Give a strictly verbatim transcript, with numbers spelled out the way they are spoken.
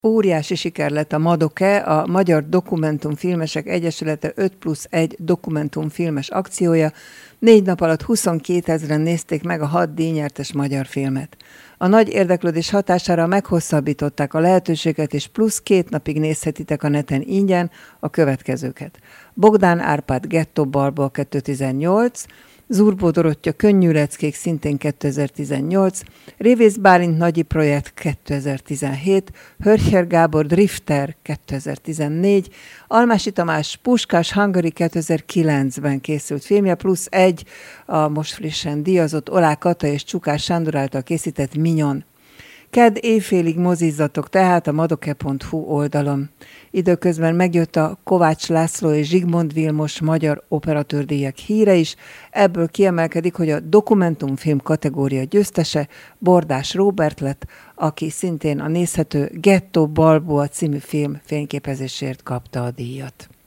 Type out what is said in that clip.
Óriási siker lett a Madoke, a Magyar Dokumentumfilmesek Egyesülete öt plusz egy dokumentumfilmes akciója. Négy nap alatt huszonkétezren nézték meg a hat díjnyertes magyar filmet. A nagy érdeklődés hatására meghosszabbították a lehetőséget, és plusz két napig nézhetitek a neten ingyen a következőket. Bogdán Árpád Gettó Balboa kétezer-tizennyolc, Zurbó Dorottya Könnyű leckék szintén kétezer-tizennyolc, Révész Bálint Nagyi projekt kétezer-tizenhét, Hörcher Gábor Drifter kétezer-tizennégy, Almási Tamás Puskás Hungary kétezer-kilencben készült filmje, plusz egy a most frissen díjazott Olá Kata és Csukás Sándor által készített Minyon. Kedd éjfélig mozizzatok tehát a madoke pont hu oldalon. Időközben megjött a Kovács László és Zsigmond Vilmos magyar operatőrdíjak híre is. Ebből kiemelkedik, hogy a dokumentumfilm kategória győztese Bordás Róbert lett, aki szintén a nézhető Gettó Balboa című film fényképezésért kapta a díjat.